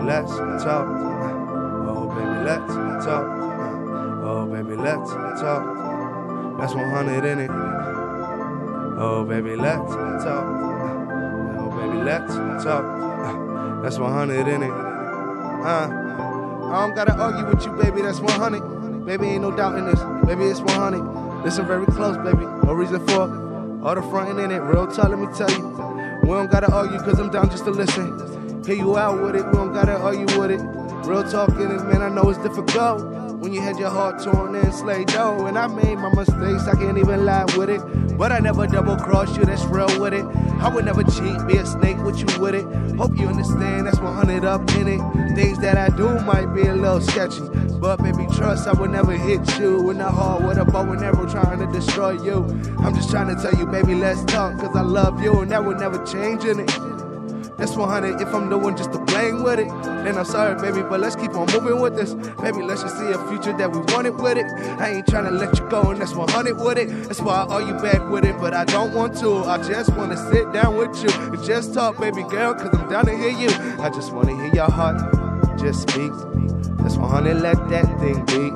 let's talk. Oh, baby, let's talk. Oh, baby, let's talk. That's 100 in it. Oh, baby, let's talk. Oh, baby, let's talk. That's 100 in it. I don't gotta argue with you, baby. That's 100. Baby, ain't no doubt in this. Baby, it's 100. Listen very close, baby. No reason for all the frontin' in it. Real talk, let me tell you. We don't gotta argue, cause I'm down just to listen. Hear you out with it, we don't gotta argue with it. Real talk in it, man, I know it's difficult when you had your heart torn and slayed dough. And I made my mistakes, I can't even lie with it. But I never double cross you, that's real with it. I would never cheat, be a snake with you with it. Hope you understand, that's 100 up in it. Things that I do might be a little sketchy, but baby, trust, I would never hit you in the heart with a bow and arrow trying to destroy you. I'm just trying to tell you, baby, let's talk, cause I love you and that would never change in it. That's 100 if I'm the one just to playing with it. Then I'm sorry, baby, but let's keep on moving with this. Baby, let's just see a future that we wanted with it. I ain't trying to let you go, and that's 100 with it. That's why I argue back with it, but I don't want to. I just want to sit down with you and just talk, baby girl, cause I'm down to hear you. I just want to hear your heart just speak. That's 100, let that thing beat.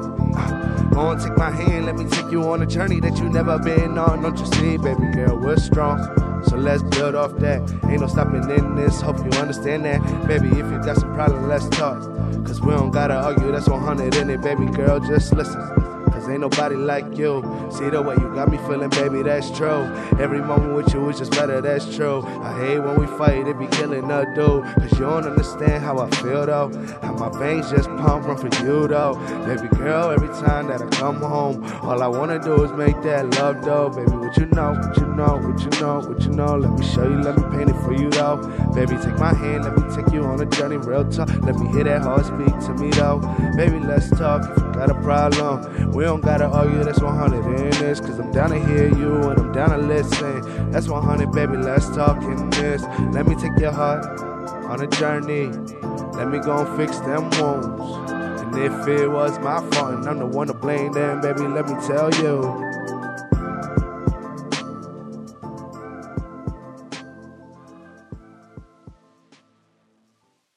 Go on, take my hand, let me take you on a journey that you never been on. Don't you see, baby girl, we're strong. So let's build off that. Ain't no stopping in this, hope you understand that. Baby, if you got some problem, let's talk. Cause we don't gotta argue, that's 100 in it, baby girl, just listen. Cause ain't nobody like you. See the way you got me feeling, baby, that's true. Every moment with you is just better, that's true. I hate when we fight, it be killing a dude. Cause you don't understand how I feel though. How my veins just pump run for you though. Baby girl, every time that I come home, all I wanna do is make that love though. Baby, what you know, what you know, what you know, what you know. Let me show you, let me paint it for you though. Baby, take my hand, let me take you on a journey, real talk. Let me hear that heart speak to me though. Baby, let's talk if you got a problem. We don't gotta argue, that's 100 in this. Cause I'm down to hear you and I'm down to listen. That's 100, baby, let's talk in this. Let me take your heart on a journey. Let me go and fix them wounds. And if it was my fault and I'm the one to blame, then baby, let me tell you.